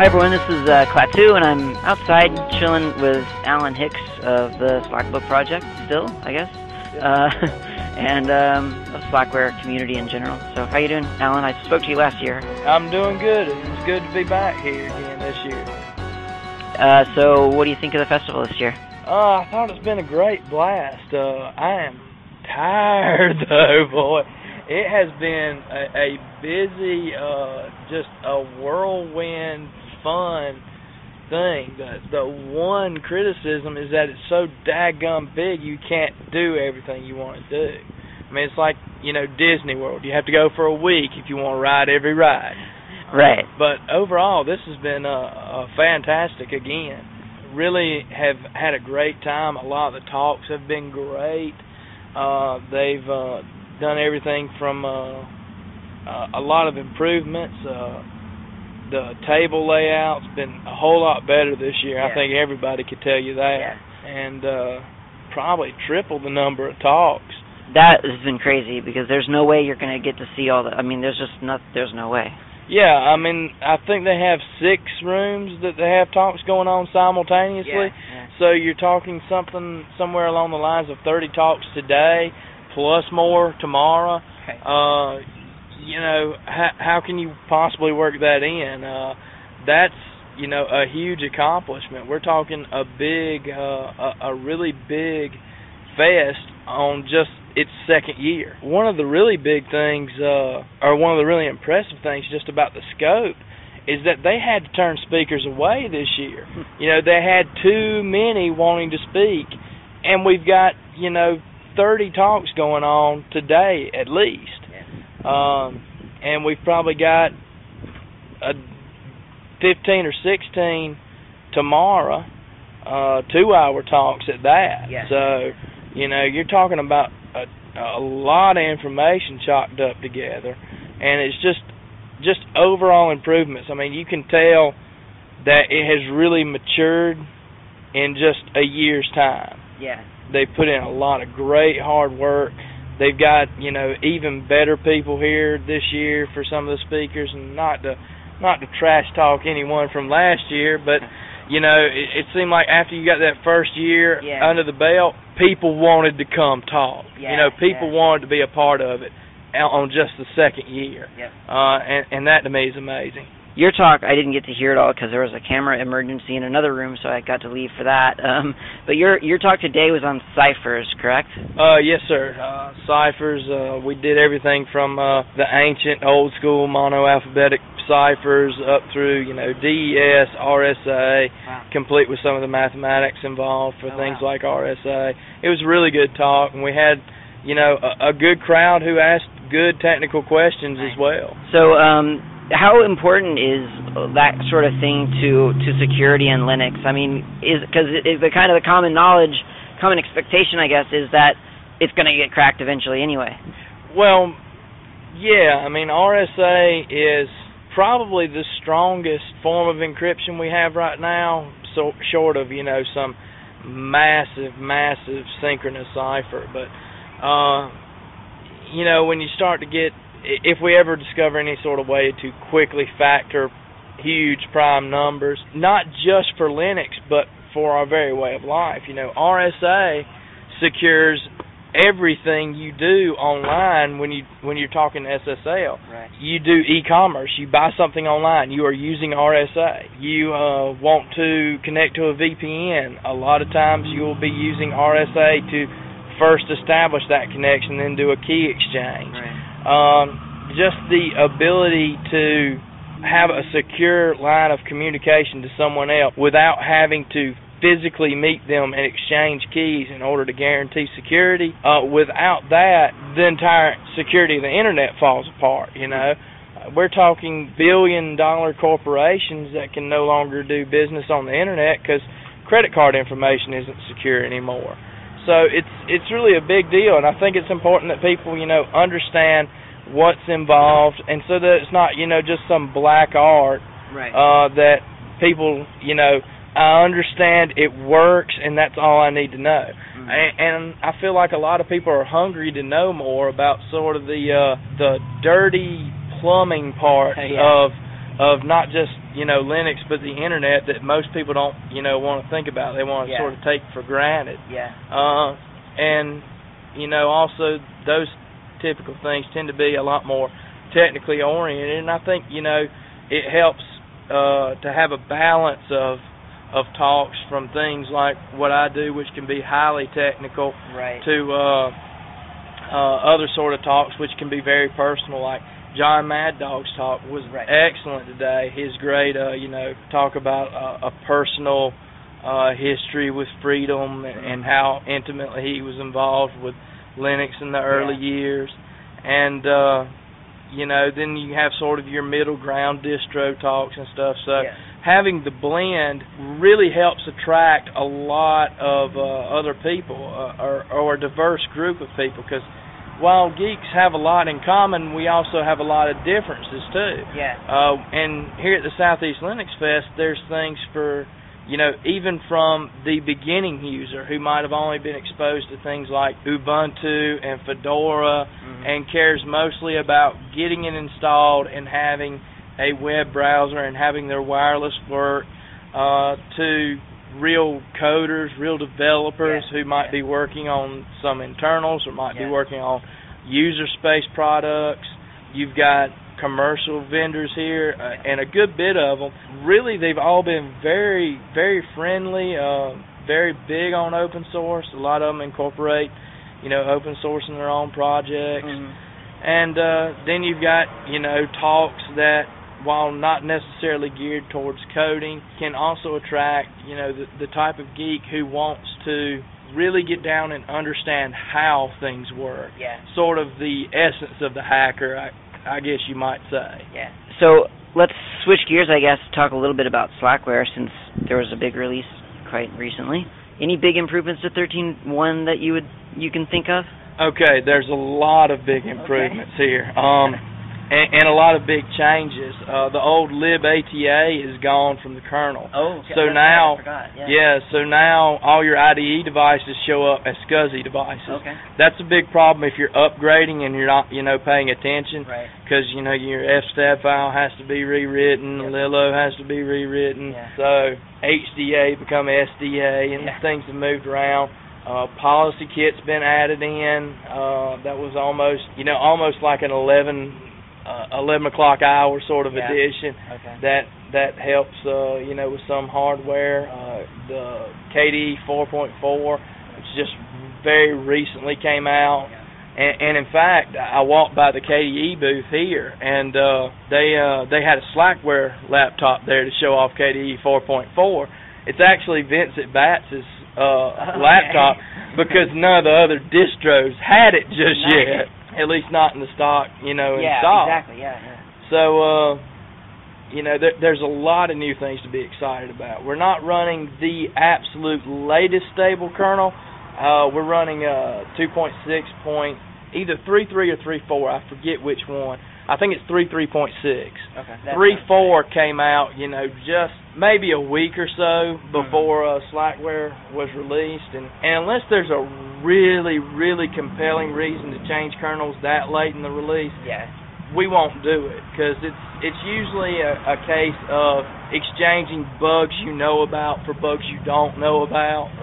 Hi everyone, this is Klaatu, and I'm outside chilling with Alan Hicks of the Slackbook Project, still, I guess, and of Slackware community in general. So how you doing, Alan? I spoke to you last year. I'm doing good. It's good to be back here again this year. So what do you think of the festival this year? I thought it's been a great blast. I am tired though, boy. It has been a busy, just a whirlwind, fun thing. The one criticism is that it's so daggum big you can't do everything you want to do. I mean, it's like, Disney World. You have to go for a week if you want to ride every ride. Right. But overall, this has been a fantastic again. Really have had a great time. A lot of the talks have been great. They've done everything from a lot of improvements. The table layout's been a whole lot better this year. Yeah. I think everybody could tell you that. Yeah. And probably triple the number of talks. That has been crazy because there's no way you're going to get to see all the. I mean, there's no way. Yeah, I mean, I think they have 6 rooms that they have talks going on simultaneously. Yeah. So you're talking somewhere along the lines of 30 talks today, plus more tomorrow. Okay. How can you possibly work that in? That's, a huge accomplishment. We're talking a really big fest on just its second year. One of the really big things, or one of the really impressive things just about the scope, is that they had to turn speakers away this year. They had too many wanting to speak, and we've got, 30 talks going on today at least. And we've probably got 15 or 16 tomorrow, 2-hour talks at that. Yeah. So, you're talking about a lot of information chalked up together, and it's just overall improvements. I mean, you can tell that it has really matured in just a year's time. Yeah. They put in a lot of great hard work. They've got, even better people here this year for some of the speakers, and not to trash talk anyone from last year, but it seemed like after you got that first year under the belt, people wanted to come talk. Yeah, people wanted to be a part of it on just the second year. Yeah. And that to me is amazing. Your talk, I didn't get to hear it all because there was a camera emergency in another room, so I got to leave for that. But your talk today was on ciphers, correct? Yes, sir. Ciphers, we did everything from the ancient, old-school monoalphabetic ciphers up through, DES, RSA, wow. Complete with some of the mathematics involved for things like RSA. It was a really good talk, and we had, a good crowd who asked good technical questions as well. So, how important is that sort of thing to security in Linux? I mean, because the kind of the common expectation, I guess, is that it's going to get cracked eventually anyway. Well, yeah. I mean, RSA is probably the strongest form of encryption we have right now, so short of some massive synchronous cipher. But when you start to get, if we ever discover any sort of way to quickly factor huge prime numbers, not just for Linux, but for our very way of life, RSA secures everything you do online when you're talking SSL. Right. You do e-commerce, you buy something online, you are using RSA. You want to connect to a VPN, a lot of times you will be using RSA to first establish that connection, then do a key exchange. Right. Just the ability to have a secure line of communication to someone else without having to physically meet them and exchange keys in order to guarantee security. Without that, the entire security of the internet falls apart, We're talking billion-dollar corporations that can no longer do business on the internet because credit card information isn't secure anymore. So it's really a big deal, and I think it's important that people, understand what's involved, and so that it's not, just some black art. Right. That people, I understand it works, and that's all I need to know. Mm-hmm. And I feel like a lot of people are hungry to know more about sort of the dirty plumbing part of not just Linux, but the internet that most people don't, want to think about. They want to sort of take for granted. Yeah. And, also those typical things tend to be a lot more technically oriented, and I think, it helps to have a balance of talks from things like what I do, which can be highly technical, to other sort of talks, which can be very personal, like John Mad Dog's talk was excellent today. His great, talk about a personal history with Freedom and how intimately he was involved with Linux in the early years. And, then you have sort of your middle ground distro talks and stuff. So having the blend really helps attract a lot of other people or a diverse group of people, because while geeks have a lot in common, we also have a lot of differences too. And here at the Southeast Linux Fest, there's things for, even from the beginning user who might have only been exposed to things like Ubuntu and Fedora and cares mostly about getting it installed and having a web browser and having their wireless work, to real coders, real developers who might be working on some internals or might be working on user space products. You've got commercial vendors here, and a good bit of them. Really, they've all been very, very friendly, very big on open source. A lot of them incorporate, open source in their own projects. And then you've got, talks that, while not necessarily geared towards coding, can also attract, the type of geek who wants to really get down and understand how things work. Sort of the essence of the hacker, I guess you might say. So let's switch gears, I guess, talk a little bit about Slackware, since there was a big release quite recently. Any big improvements to 13.1 that you can think of? Okay, there's a lot of big improvements here. And a lot of big changes. The old libata is gone from the kernel. So now, so now all your IDE devices show up as SCSI devices. That's a big problem if you're upgrading and you're not, paying attention, because your FSTAB file has to be rewritten, Lilo has to be rewritten. So HDA become SDA, and things have moved around. Policy kit's been added in. That was almost like an 11 o'clock hour sort of edition. That helps with some hardware. The KDE 4.4, which just very recently came out, and in fact I walked by the KDE booth here, and they had a Slackware laptop there to show off KDE 4.4. It's actually Vincent Batts' laptop, because none of the other distros had it just yet. At least not in the stock, installed. So, there's a lot of new things to be excited about. We're not running the absolute latest stable kernel. We're running 2.6 either 3.3 or 3.4. I forget which one. I think it's 3.3.6. 3.4 came out, just maybe a week or so before Slackware was released, and unless there's a really, really compelling reason to change kernels that late in the release, we won't do it, because it's usually a case of exchanging bugs you know about for bugs you don't know about.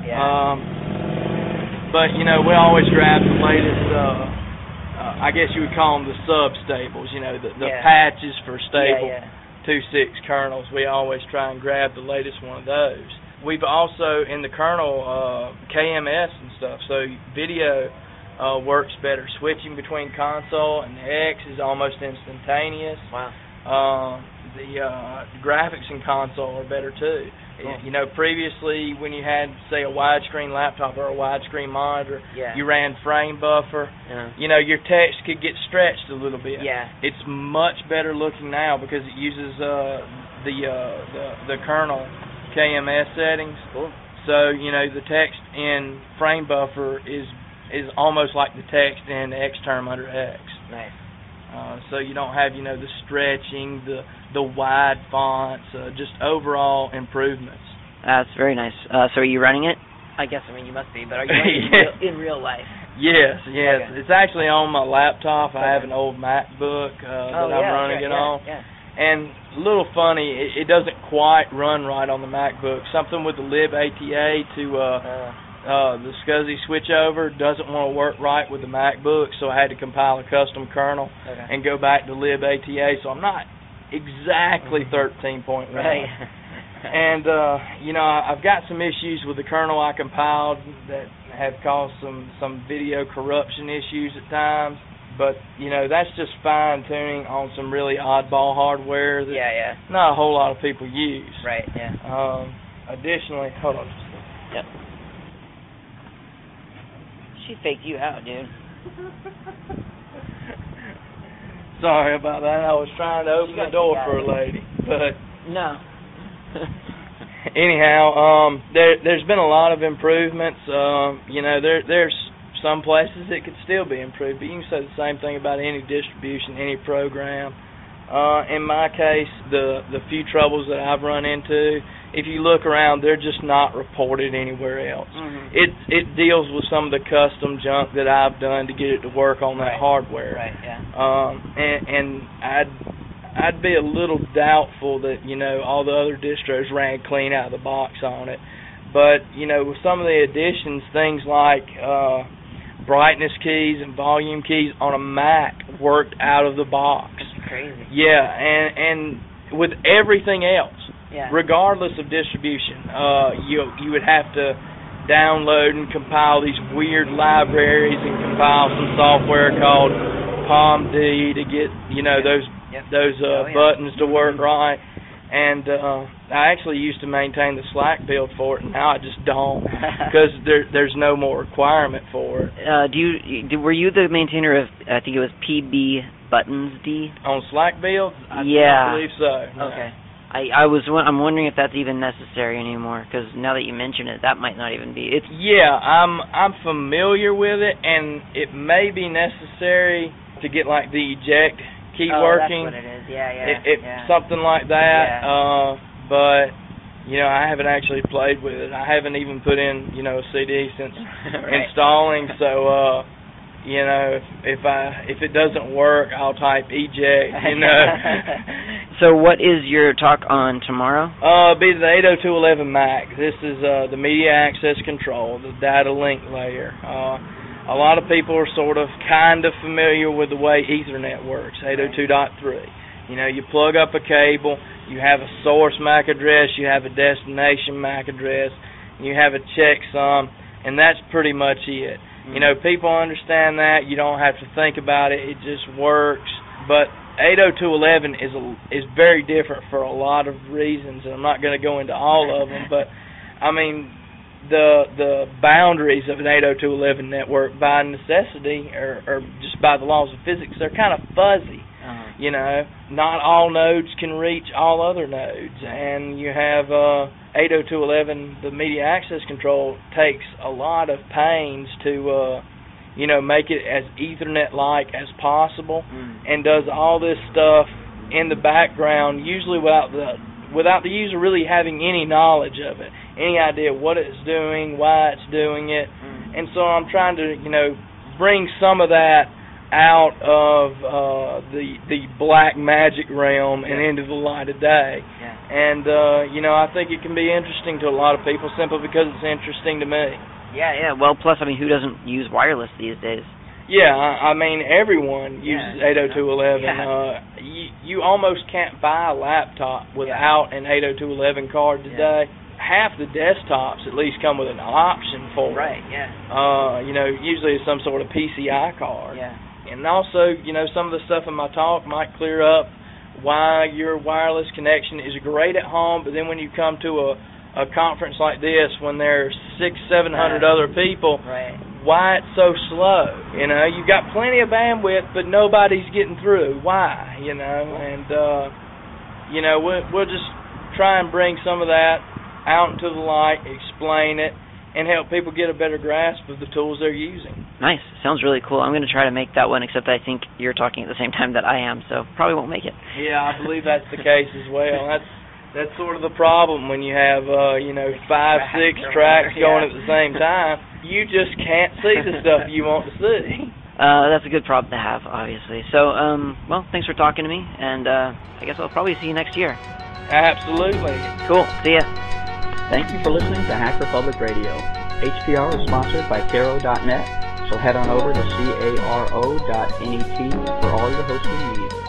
But we always grab the latest. I guess you would call them the sub-stables, the patches for stable 2.6 kernels. We always try and grab the latest one of those. We've also, in the kernel, KMS and stuff, so video works better. Switching between console and the X is almost instantaneous. The graphics in console are better too. Previously when you had, say, a widescreen laptop or a widescreen monitor, you ran frame buffer. Your text could get stretched a little bit. It's much better looking now because it uses the kernel KMS settings. So the text in frame buffer is almost like the text in Xterm under X. So you don't have the stretching, the wide fonts, just overall improvements. That's very nice. So are you running it? I guess you must be, but are you running it in real life? Yes. It's actually on my laptop. I have an old MacBook that I'm running it on. And a little funny, it doesn't quite run right on the MacBook. Something with the libATA to the SCSI switchover doesn't want to work right with the MacBook, so I had to compile a custom kernel and go back to libATA. So I'm not exactly 13.1. Right. And, you know, I've got some issues with the kernel I compiled that have caused some video corruption issues at times. But, you know, that's just fine-tuning on some really oddball hardware that not a whole lot of people use. Right, yeah. Additionally, hold on just a second. Yep. She faked you out, dude. Sorry about that. I was trying to open the door for a lady. But no. Anyhow, there's been a lot of improvements. You know, there's some places it could still be improved, but you can say the same thing about any distribution, any program. In my case, the few troubles that I've run into, if you look around, they're just not reported anywhere else. Mm-hmm. It deals with some of the custom junk that I've done to get it to work on that hardware. Right, yeah. And I'd be a little doubtful that, you know, all the other distros ran clean out of the box on it. But, you know, with some of the additions, things like brightness keys and volume keys on a Mac worked out of the box. That's crazy. Yeah, and with everything else, regardless of distribution, you would have to download and compile these weird libraries and compile some software called POMD to get, you know, those buttons to work right. And I actually used to maintain the Slack build for it, and now I just don't because there's no more requirement for it. Were you the maintainer of, I think it was PB Buttons D? On Slack builds? I don't believe so. No. Okay. I'm wondering if that's even necessary anymore, because now that you mention it, that might not even be. I'm familiar with it, and it may be necessary to get like the eject key working. That's what it is. Something like that. But you know, I haven't actually played with it. I haven't even put in, you know, a CD since installing. So you know, if it doesn't work, I'll type eject. You know. So what is your talk on tomorrow? Be the 802.11 Mac. This is the media access control, the data link layer. A lot of people are sort of kind of familiar with the way Ethernet works, 802.3. You know, you plug up a cable, you have a source MAC address, you have a destination MAC address, you have a checksum, and that's pretty much it. You know, people understand that. You don't have to think about it. It just works. But 802.11 is very different for a lot of reasons, and I'm not going to go into all of them. But, I mean, the boundaries of an 802.11 network by necessity or just by the laws of physics, they're kind of fuzzy. You know, not all nodes can reach all other nodes, and you have 802.11, the media access control takes a lot of pains to you know, make it as Ethernet-like as possible, and does all this stuff in the background, usually without the user really having any knowledge of it, any idea what it's doing, why it's doing it. And so I'm trying to, you know, bring some of that out of the black magic realm and into the light of day. And, you know, I think it can be interesting to a lot of people simply because it's interesting to me. Well, plus, I mean, who doesn't use wireless these days? I mean, everyone uses 802.11. You almost can't buy a laptop without an 802.11 card today. Half the desktops at least come with an option for it. You know, usually it's some sort of PCI card. And also, you know, some of the stuff in my talk might clear up why your wireless connection is great at home, but then when you come to a conference like this, when there's 600-700 other people, why it's so slow? You know, you've got plenty of bandwidth, but nobody's getting through. Why? You know, and you know, we'll just try and bring some of that out into the light, explain it, and help people get a better grasp of the tools they're using. Nice. Sounds really cool. I'm going to try to make that one, except I think you're talking at the same time that I am, so probably won't make it. Yeah, I believe that's the case as well. That's sort of the problem when you have, you know, 5, 6 tracks going at the same time. You just can't see the stuff you want to see. That's a good problem to have, obviously. So, well, thanks for talking to me, and I guess I'll probably see you next year. Absolutely. Cool. See ya. Thank you for listening to Hacker Public Radio. HPR is sponsored by Caro.net, so head on over to caro.net for all your hosting needs.